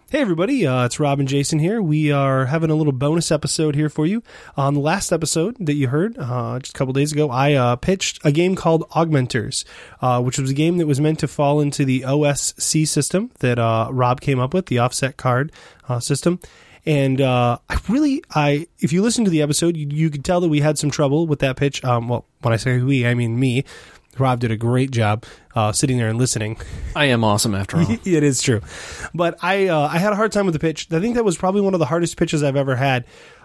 Hey everybody, it's Rob and Jason here. We are having a little bonus episode here for you. On the last episode that you heard just a couple days ago, I pitched a game called Augmenters, which was a game that was meant to fall into the OSC system that Rob came up with, the offset card system. And if you listen to the episode, you could tell that we had some trouble with that pitch. Well, when I say we, I mean me. Rob did a great job sitting there and listening. I am awesome after all. It is true. But I had a hard time with the pitch. I think that was probably one of the hardest pitches I've ever had.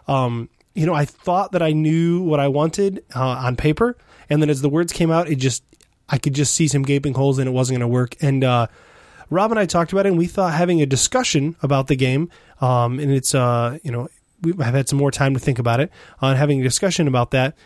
I thought that I knew what I wanted on paper, and then as the words came out, I could just see some gaping holes and it wasn't going to work. And Rob and I talked about it, and we thought having a discussion about the game, and it's, we've had some more time to think about it, and having a discussion about that,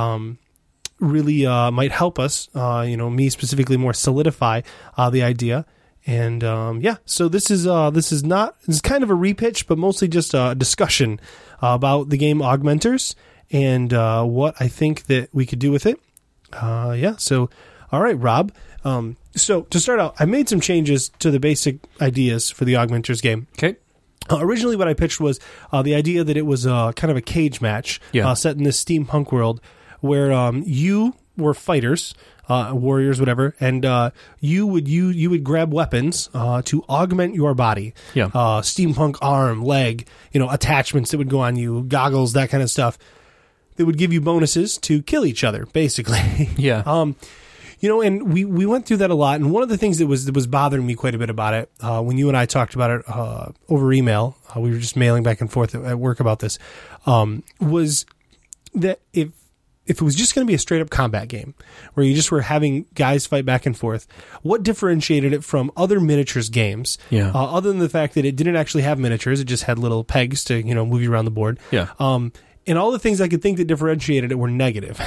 really might help us, me specifically, more solidify the idea. And so this is kind of a repitch, but mostly just a discussion about the game Augmenters and what I think that we could do with it. So all right, Rob. So to start out, I made some changes to the basic ideas for the Augmenters game. Okay. Originally, what I pitched was the idea that it was kind of a cage match set in this steampunk world, where you were fighters, warriors, whatever, and you would grab weapons to augment your body. Yeah. Steampunk arm, leg, attachments that would go on you, goggles, that kind of stuff, that would give you bonuses to kill each other, basically. Yeah. And we went through that a lot, and one of the things that was bothering me quite a bit about it, when you and I talked about it over email, we were just mailing back and forth at work about this, was that if it was just going to be a straight-up combat game where you just were having guys fight back and forth, what differentiated it from other miniatures games, other than the fact that it didn't actually have miniatures, it just had little pegs to move you around the board. Yeah. And all the things I could think that differentiated it were negative.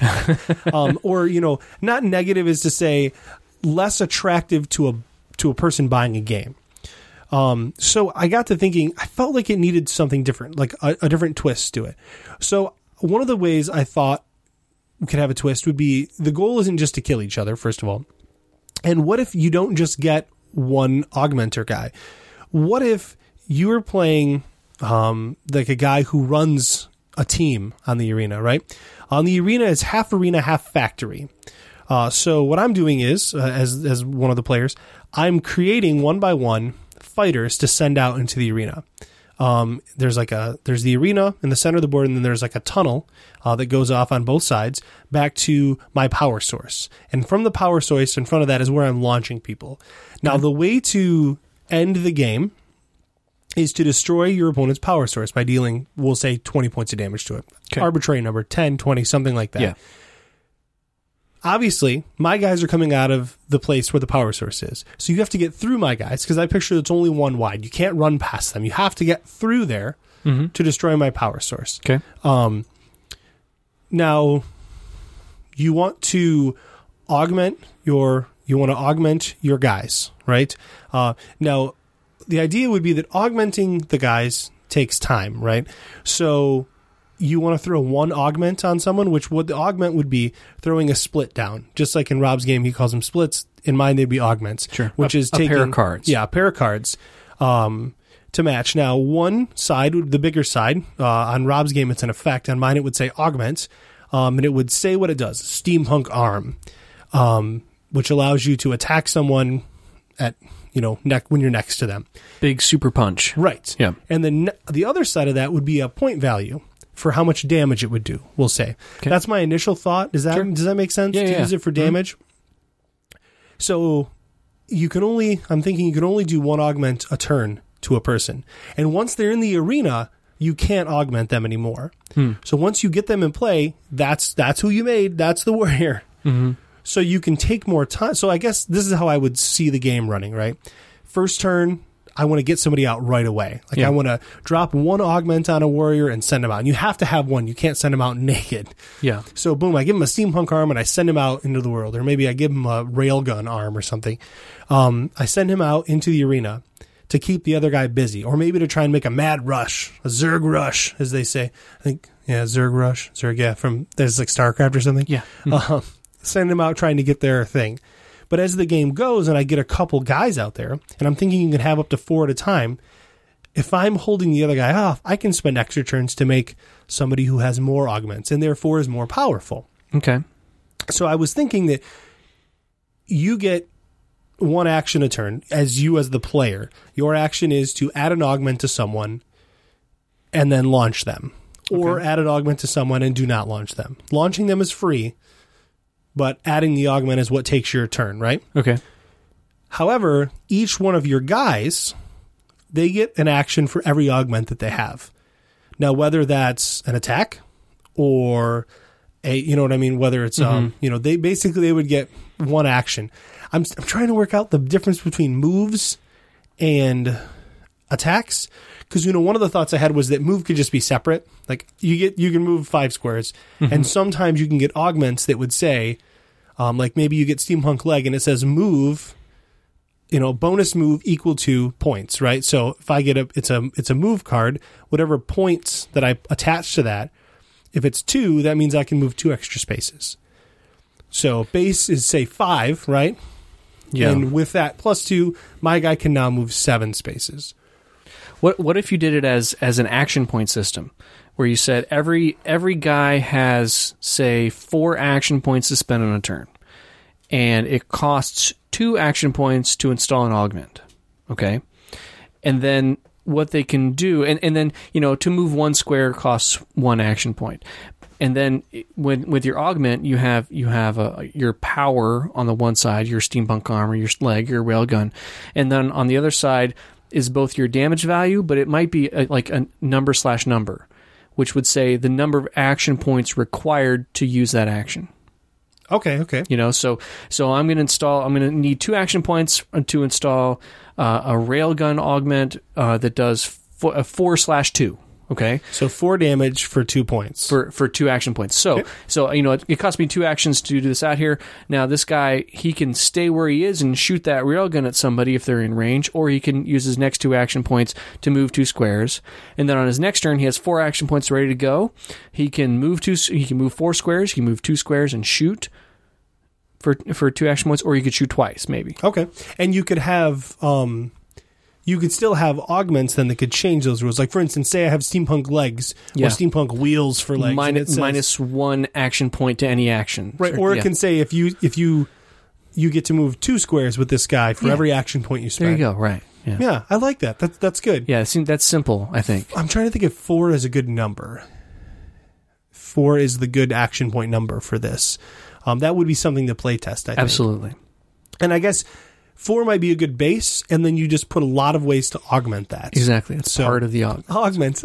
Or, not negative is to say less attractive to a person buying a game. So I got to thinking, I felt like it needed something different, like a different twist to it. So one of the ways I thought we could have a twist would be, the goal isn't just to kill each other, first of all. And what if you don't just get one augmenter guy? What if you were playing like a guy who runs a team on the arena, right? On the arena is half arena, half factory. So what I'm doing is, as one of the players, I'm creating one by one fighters to send out into the arena. There's the arena in the center of the board, and then there's like a tunnel that goes off on both sides back to my power source. And from the power source in front of that is where I'm launching people. Now, the way to end the game is to destroy your opponent's power source by dealing, we'll say, 20 points of damage to it. Okay. Arbitrary number, 10, 20, something like that. Yeah. Obviously, my guys are coming out of the place where the power source is. So you have to get through my guys, because I picture it's only one wide. You can't run past them. You have to get through there to destroy my power source. Okay. Now, you want to augment your guys, right? Now, the idea would be that augmenting the guys takes time, right? So you want to throw one augment on someone, which the augment would be throwing a split down. Just like in Rob's game, he calls them splits. In mine, they'd be augments. Sure. Which is taking pair of cards. Yeah, a pair of cards to match. Now, one side, the bigger side, on Rob's game, it's an effect. On mine, it would say augment, and it would say what it does. Steampunk arm, which allows you to attack someone at when you're next to them. Big super punch. Right. Yeah. And then the other side of that would be a point value for how much damage it would do, we'll say. Okay. That's my initial thought. Does that make sense to use it for damage? Mm-hmm. So I'm thinking you can only do one augment a turn to a person. And once they're in the arena, you can't augment them anymore. So once you get them in play, that's who you made. That's the warrior. Mm-hmm. So you can take more time. So I guess this is how I would see the game running, right? First turn, I want to get somebody out right away. I want to drop one augment on a warrior and send him out. And you have to have one. You can't send him out naked. Yeah. So boom, I give him a steampunk arm and I send him out into the world. Or maybe I give him a railgun arm or something. I send him out into the arena to keep the other guy busy. Or maybe to try and make a mad rush, a Zerg rush, as they say. I think, Zerg rush. Zerg, from, there's like StarCraft or something. Yeah. Send him out trying to get their thing. But as the game goes and I get a couple guys out there, and I'm thinking you can have up to 4 at a time, if I'm holding the other guy off, I can spend extra turns to make somebody who has more augments and therefore is more powerful. Okay. So I was thinking that you get one action a turn as the player. Your action is to add an augment to someone and then launch them. Or add an augment to someone and do not launch them. Launching them is free, but adding the augment is what takes your turn, right? Okay. However, each one of your guys, they get an action for every augment that they have. Now, whether that's an attack or you know what I mean? Whether it's, they would get one action. I'm trying to work out the difference between moves and attacks. Because, one of the thoughts I had was that move could just be separate. Like, you can move 5 squares, and sometimes you can get augments that would say, like maybe you get Steampunk Leg, and it says move, bonus move equal to points, right? So if I get it's a move card, whatever points that I attach to that, if it's 2, that means I can move 2 extra spaces. So base is, say, 5, right? Yeah. And with that plus 2, my guy can now move 7 spaces. What if you did it as an action point system, where you said every guy has, say, 4 action points to spend on a turn, and it costs 2 action points to install an augment, okay? And then what they can do, and then to move 1 square costs 1 action point, and then with your augment you have your power on the one side, your steampunk armor, your leg, your railgun, and then on the other side is both your damage value, but it might be like a number, which would say the number of action points required to use that action. Okay. So I'm going to need 2 action points to install a railgun augment that does 4/2. Okay. So 4 damage for 2 points. For 2 action points. So it cost me 2 actions to do this out here. Now this guy, he can stay where he is and shoot that railgun at somebody if they're in range, or he can use his next 2 action points to move 2 squares. And then on his next turn, he has 4 action points ready to go. He can move 4 squares, he can move 2 squares and shoot for 2 action points, or you could shoot twice, maybe. Okay. And you could have you could still have augments then that could change those rules. Like, for instance, say I have steampunk legs or steampunk wheels for legs. Minus 1 action point to any action. Right, or it can say if you get to move 2 squares with this guy for every action point you spend. There you go, right. Yeah, I like that. That's good. Yeah, that's simple, I think. I'm trying to think if 4 is a good number. 4 is the good action point number for this. That would be something to play test, I think. Absolutely. And I guess 4 might be a good base, and then you just put a lot of ways to augment that. Exactly. It's part of the augments.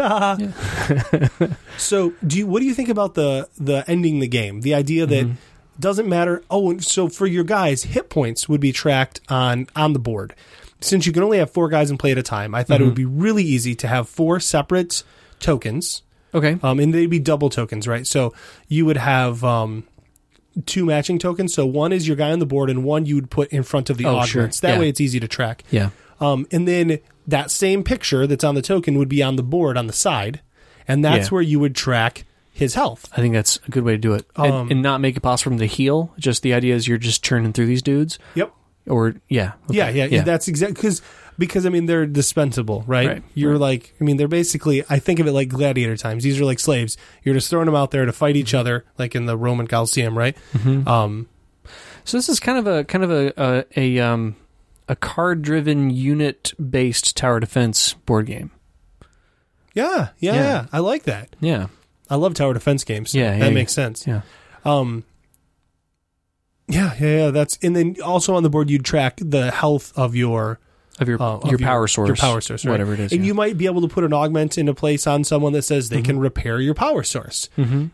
So, what do you think about the ending the game? The idea that doesn't matter. Oh, so for your guys, hit points would be tracked on the board. Since you can only have 4 guys and play at a time, I thought it would be really easy to have 4 separate tokens. Okay. And they'd be double tokens, right? So you would have 2 matching tokens. So 1 is your guy on the board, and 1 you would put in front of the augments. Sure. That way it's easy to track. Yeah. And then that same picture that's on the token would be on the board on the side, and that's where you would track his health. I think that's a good way to do it. And not make it possible for him to heal. Just the idea is you're just churning through these dudes. Yep. Or, okay. Yeah. That's exactly because they're dispensable, right? You're like, they're basically, I think of it like gladiator times. These are like slaves. You're just throwing them out there to fight each other, like in the Roman Colosseum, right? So this is kind of a card-driven, unit-based tower defense board game. Yeah. I like that. Yeah. I love tower defense games. So that makes sense. Yeah. Yeah. That's, and then also on the board you'd track the health of your power source. Your power source, right? Whatever it is. And you might be able to put an augment into place on someone that says they can repair your power source.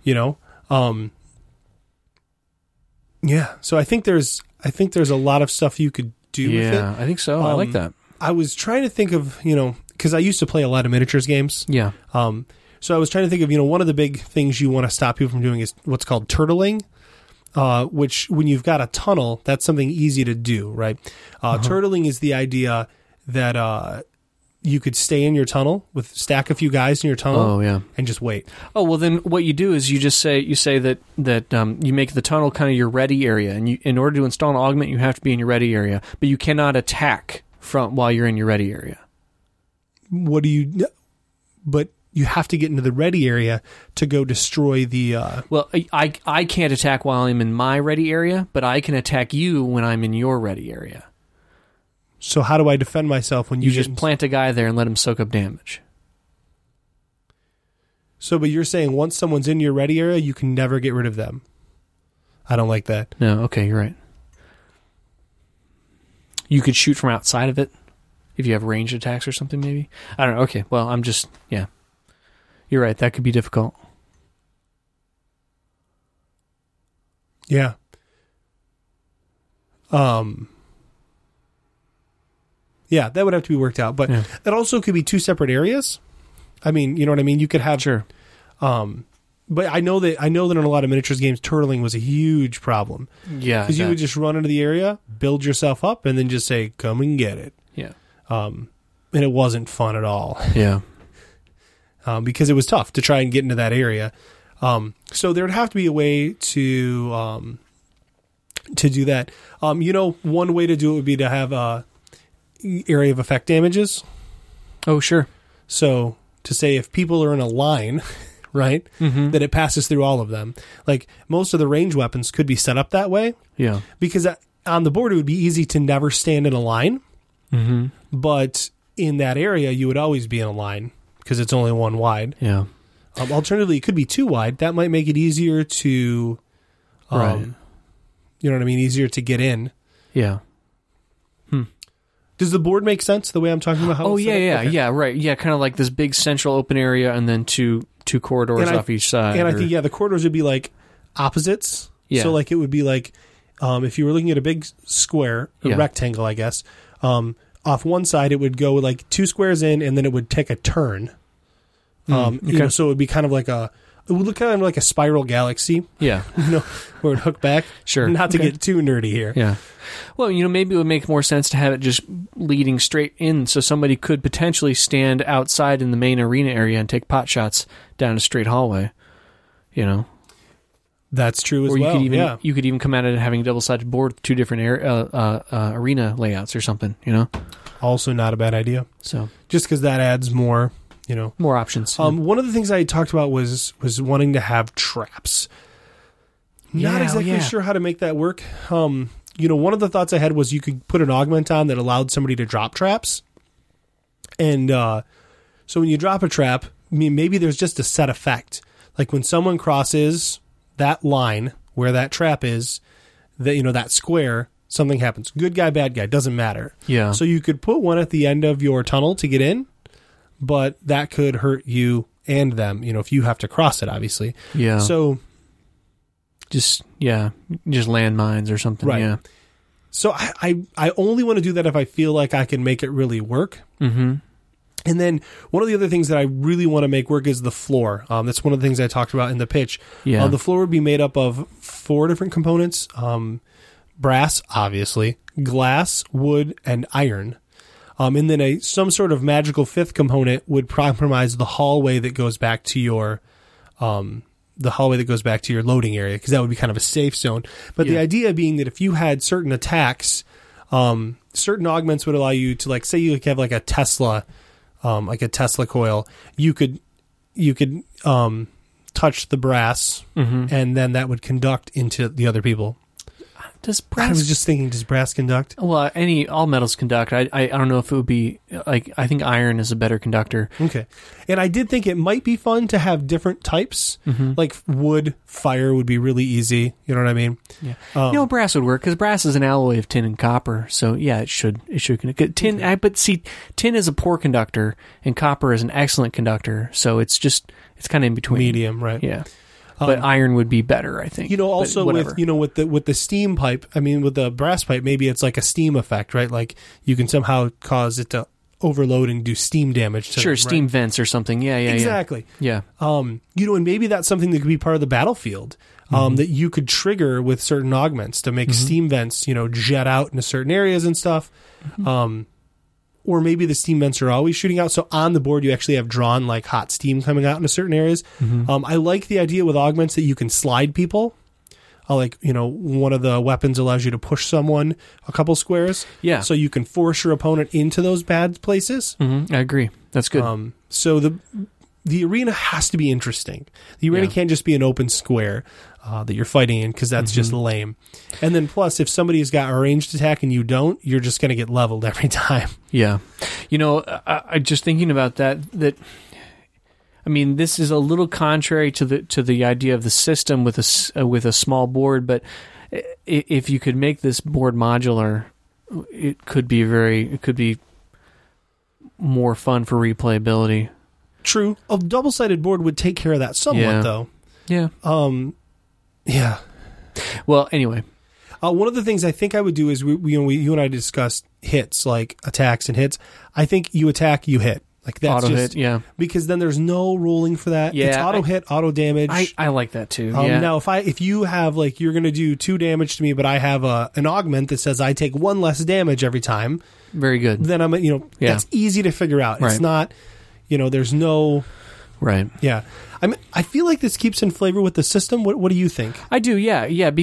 So I think there's a lot of stuff you could do with it. Yeah, I think so. I like that. I was trying to think of, because I used to play a lot of miniatures games. Yeah. So I was trying to think of, one of the big things you want to stop people from doing is what's called turtling. Which when you've got a tunnel, that's something easy to do, right? Turtling is the idea that you could stay in your tunnel stack a few guys in your tunnel and just wait. Oh, well then what you do is you say that you make the tunnel kind of your ready area, and in order to install an augment you have to be in your ready area, but you cannot attack while you're in your ready area. what do you? But you have to get into the ready area to go destroy the. Well, I can't attack while I'm in my ready area, but I can attack you when I'm in your ready area. So how do I defend myself when You just plant a guy there and let him soak up damage. So, but you're saying once someone's in your ready area, you can never get rid of them. I don't like that. No, okay, you're right. You could shoot from outside of it if you have ranged attacks or something, maybe. I don't know. Okay, well, yeah. You're right. That could be difficult. Yeah. Yeah, that would have to be worked out. But that also could be two separate areas. I mean, you know what I mean? You could have... Sure. But I know that in a lot of miniatures games, turtling was a huge problem. Yeah. Because you would just run into the area, build yourself up, and then just say, come and get it. Yeah. And it wasn't fun at all. Yeah. Because it was tough to try and get into that area. So there would have to be a way to do that. One way to do it would be to have area of effect damages. Oh, sure. So to say if people are in a line, right, that it passes through all of them. Like most of the range weapons could be set up that way. Yeah. Because on the board it would be easy to never stand in a line. Mm-hmm. But in that area you would always be in a line because it's only one wide. Yeah. Alternatively, it could be two wide. That might make it easier to, right. You know what I mean? Easier to get in. Yeah. Does the board make sense the way I'm talking about? How it's set up? Okay. Yeah, right. Yeah, kind of like this big central open area and then two corridors off each side. And I think, the corridors would be like opposites. Yeah. So like it would be like if you were looking at a big square, a rectangle, I guess, off one side it would go like two squares in and then it would take a turn. Okay. So it would be kind of like it would look kind of like a spiral galaxy. Yeah. Where it would hook back. Sure. Not to get too nerdy here. Yeah. Well, maybe it would make more sense to have it just leading straight in so somebody could potentially stand outside in the main arena area and take pot shots down a straight hallway. That's true as or well. You could even come at it having a double-sided board with two different arena layouts or something, Also not a bad idea. So just because that adds more, more options. One of the things I talked about was wanting to have traps. Not exactly sure how to make that work. One of the thoughts I had was you could put an augment on that allowed somebody to drop traps. And so when you drop a trap, maybe there's just a set effect. Like when someone crosses that line where that trap is, that square, something happens. Good guy, bad guy, doesn't matter. Yeah. So you could put one at the end of your tunnel to get in, but that could hurt you and them, if you have to cross it, obviously. Yeah. So... Just landmines or something. Right. Yeah. So I only want to do that if I feel like I can make it really work. Mm-hmm. And then one of the other things that I really want to make work is the floor. That's one of the things I talked about in the pitch. Yeah. The floor would be made up of 4 different components. Brass, obviously, glass, wood, and iron. And then some sort of magical 5th component would compromise the hallway that goes back to your... loading area, because that would be kind of a safe zone. But the idea being that if you had certain attacks, certain augments would allow you to, like, say you have like a Tesla coil, you could touch the brass, and then that would conduct into the other people. I was just thinking, does brass conduct? Well, all metals conduct. I don't know if it would be like, I think iron is a better conductor. Okay. And I did think it might be fun to have different types, like wood, fire would be really easy. You know what I mean? Yeah. Brass would work because brass is an alloy of tin and copper. So yeah, it should conduct. Tin, okay. But see, tin is a poor conductor and copper is an excellent conductor. So it's kind of in between. Medium, right? Yeah. But iron would be better, I think. Also with the steam pipe, with the brass pipe, maybe it's like a steam effect, right? Like you can somehow cause it to overload and do steam damage to Sure, them, steam right? vents or something. Yeah, exactly. Yeah. And maybe that's something that could be part of the battlefield, that you could trigger with certain augments to make steam vents, jet out into certain areas and stuff. Or maybe the steam vents are always shooting out. So on the board, you actually have drawn like hot steam coming out into certain areas. I like the idea with augments that you can slide people. like, one of the weapons allows you to push someone a couple squares. Yeah. So you can force your opponent into those bad places. Mm-hmm. I agree. That's good. So the arena has to be interesting. The arena can't just be an open square that you're fighting in, because that's just lame. And then plus, if somebody's got a ranged attack and you don't, you're just going to get leveled every time. Yeah. I just thinking about that, I mean, this is a little contrary to the idea of the system with a small board, but if you could make this board modular, it could be more fun for replayability. True. A double-sided board would take care of that somewhat, though. Yeah. Yeah. Well, anyway. One of the things I think I would do is you and I discussed hits, like attacks and hits. I think you attack, you hit. Like that's auto just, hit, yeah. Because then there's no rolling for that. Yeah, it's auto hit, auto damage. I like that too. Yeah. Now, if you have like you're going to do 2 damage to me, but I have an augment that says I take 1 less damage every time. Very good. Then I'm that's easy to figure out. Right. It's not there's no right. Yeah. I feel like this keeps in flavor with the system. What do you think? I do. Yeah.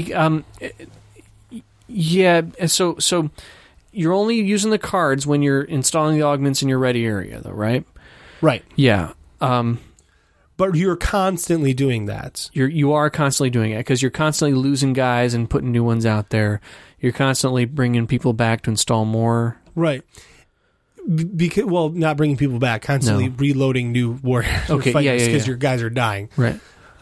Yeah. So you're only using the cards when you're installing the augments in your ready area, though, right? Right. Yeah. But you're constantly doing that. You are constantly doing it because you're constantly losing guys and putting new ones out there. You're constantly bringing people back to install more. Right. Because not bringing people back, constantly reloading new warriors. Okay. Because your guys are dying. Right.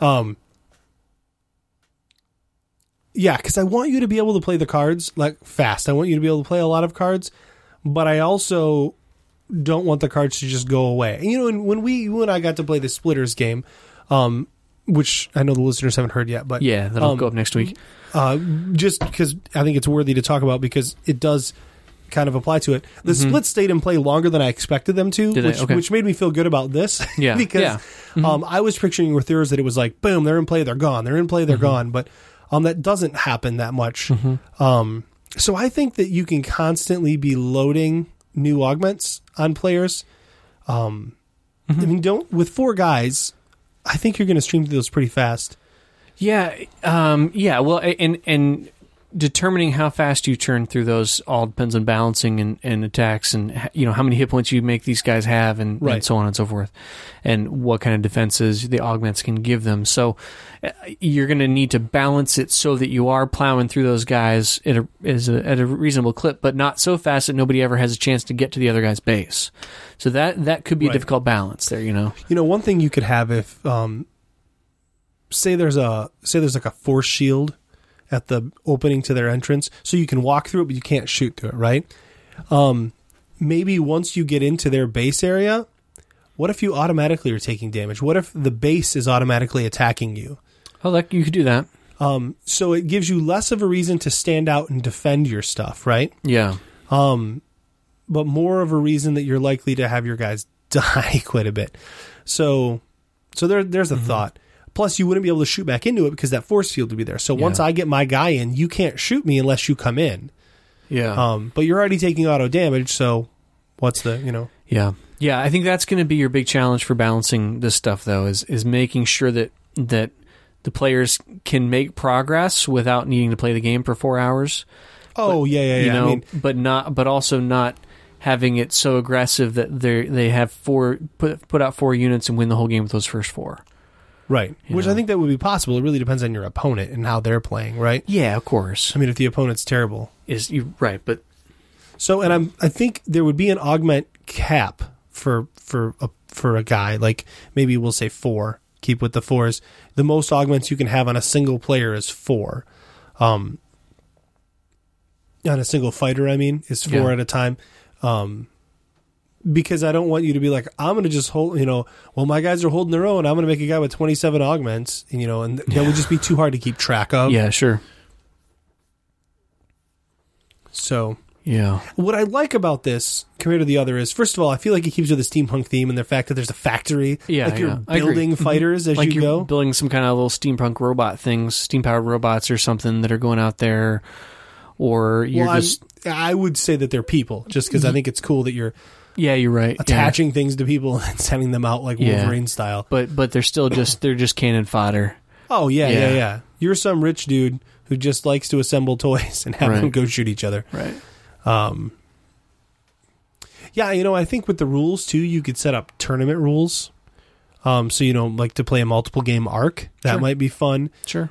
Yeah, because I want you to be able to play the cards like fast. I want you to be able to play a lot of cards, but I also don't want the cards to just go away. And when you and I got to play the Splitters game, which I know the listeners haven't heard yet, but yeah, that'll go up next week. Just because I think it's worthy to talk about because it does kind of apply to it. The splits stayed in play longer than I expected them to, which made me feel good about this. Yeah, because I was picturing with yours that it was like, boom, they're in play, they're gone. They're in play, they're gone. But that doesn't happen that much. So I think that you can constantly be loading new augments on players. I mean, with 4 guys, I think you're going to stream through those pretty fast. Yeah. Well, and determining how fast you turn through those all depends on balancing and attacks and how many hit points you make these guys have and so on and so forth, and what kind of defenses the augments can give them. So you're going to need to balance it so that you are plowing through those guys at a reasonable clip, but not so fast that nobody ever has a chance to get to the other guy's base. So that could be a difficult balance there. One thing you could have if say there's like a force shield at the opening to their entrance, so you can walk through it, but you can't shoot through it, right? Maybe once you get into their base area, what if you automatically are taking damage? What if the base is automatically attacking you? Oh, you could do that. So it gives you less of a reason to stand out and defend your stuff, right? Yeah. But more of a reason that you're likely to have your guys die quite a bit. So there's a thought. Plus, you wouldn't be able to shoot back into it because that force field would be there. So once I get my guy in, you can't shoot me unless you come in. Yeah. But you're already taking auto damage, so what's the, Yeah. Yeah, I think that's going to be your big challenge for balancing this stuff, though, is making sure that the players can make progress without needing to play the game for 4 hours. Oh, yeah. But also not having it so aggressive that they have put out 4 units and win the whole game with those first 4. Right. Which I think that would be possible. It really depends on your opponent and how they're playing, right? Yeah, of course. I mean, if the opponent's terrible. Right, but so I think there would be an augment cap for a guy, like maybe we'll say 4. Keep with the 4s. The most augments you can have on a single player is 4. On a single fighter, is 4 at a time. Because I don't want you to be like, I'm going to just hold, my guys are holding their own. I'm going to make a guy with 27 augments, and that would just be too hard to keep track of. Yeah, sure. So, yeah. What I like about this compared to the other is, first of all, I feel like it keeps with the steampunk theme and the fact that there's a factory. Yeah, like you're building fighters as you go. Building some kind of little steampunk robot things, steam-powered robots or something that are going out there. Or I would say that they're people, just because I think it's cool that you're... Yeah, you're right. Attaching things to people and sending them out like Wolverine style. But they're still just cannon fodder. Oh, yeah. You're some rich dude who just likes to assemble toys and have Right. them go shoot each other. Right. Yeah, I think with the rules too, you could set up tournament rules. So like to play a multiple game arc, that Sure. might be fun. Sure.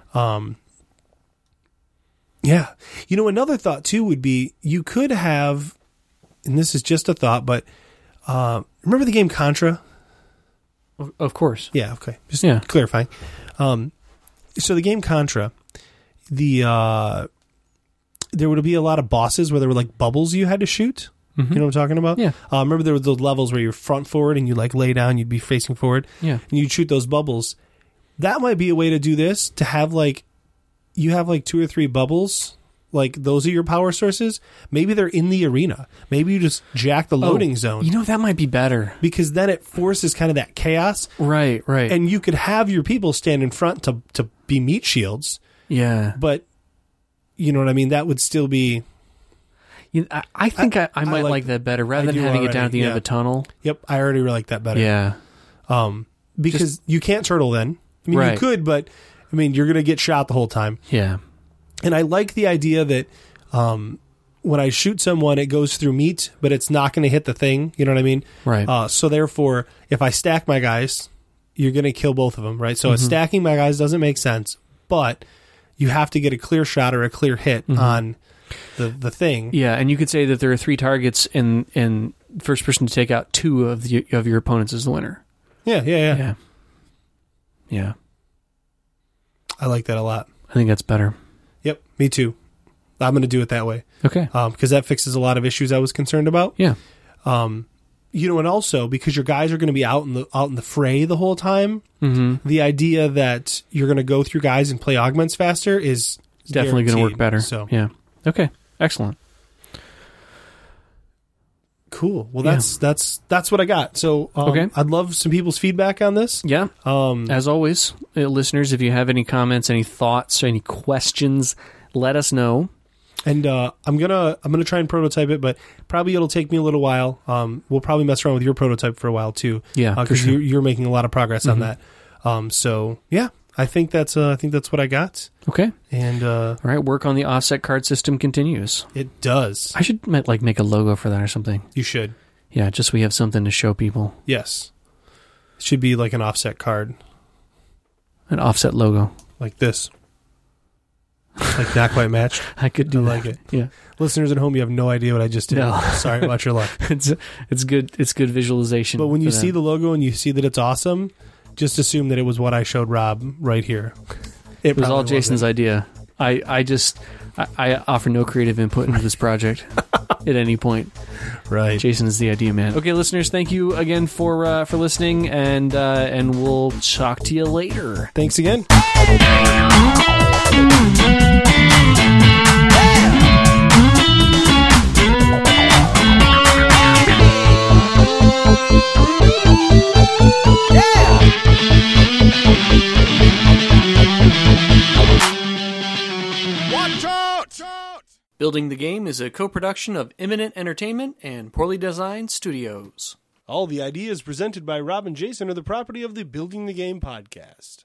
Yeah. Another thought too would be you could have, and this is just a thought, but remember the game Contra? Of course. Yeah, okay. Just Yeah. clarifying. So the game Contra, there would be a lot of bosses where there were like bubbles you had to shoot. You know what I'm talking about? Yeah. Remember there were those levels where you're front forward and you like lay down, you'd be facing forward. Yeah. And you'd shoot those bubbles. That might be a way to do this, to have like, you have like 2 or 3 bubbles. Like those are your power sources. Maybe they're in the arena. Maybe you just jack the loading zone. That might be better. Because then it forces kind of that chaos. Right. Right. And you could have your people stand in front to be meat shields. yeah. But, you know what I mean? That would still be... I think I might like- like that better rather I than do having it already, down at the end yeah. of a tunnel. Yep, I already like that better. Yeah. Because you can't turtle then. I mean, Right. you could, but, you're going to get shot the whole time. Yeah. And I like the idea that when I shoot someone, it goes through meat, but it's not going to hit the thing. You know what I mean? Right. So therefore, if I stack my guys, you're going to kill both of them, right? So stacking my guys doesn't make sense, but you have to get a clear shot or a clear hit on the thing. Yeah, and you could say that there are 3 targets, and first person to take out 2 of your opponents is the winner. Yeah. Yeah. Yeah. I like that a lot. I think that's better. Yep, me too. I'm going to do it that way. Okay. Because that fixes a lot of issues I was concerned about. Yeah. And also because your guys are going to be out in the fray the whole time. Mm-hmm. The idea that you're going to go through guys and play augments faster is Definitely going to work guaranteed. better. So yeah. Okay. Excellent. cool. Well, that's what I got. So Okay. I'd love some people's feedback on this. Yeah. As always, listeners, if you have any comments, any thoughts, or any questions, let us know. And I'm gonna try and prototype it, but probably it'll take me a little while. We'll probably mess around with your prototype for a while too. Yeah, for because sure. you're making a lot of progress on that. So yeah, I think that's what I got. Okay. And All right. Work on the offset card system continues. it does. I should make a logo for that or something. You should. Yeah, just so we have something to show people. Yes. It should be like an offset card, An offset logo. like this. Like not quite matched. I could do I that. like it. Yeah. Listeners at home, you have no idea what I just did. No. Sorry about your luck. It's good. It's good visualization. But when you for see them. the logo and you see that it's awesome, just assume that it was what I showed Rob right here. It was all probably Jason's wasn't. idea. I offer no creative input into this project at any point. Right. Jason is the idea man. Okay, listeners, thank you again for listening, and we'll talk to you later. Thanks again. Building the Game is a co-production of Imminent Entertainment and Poorly Designed Studios. All the ideas presented by Rob and Jason are the property of the Building the Game podcast.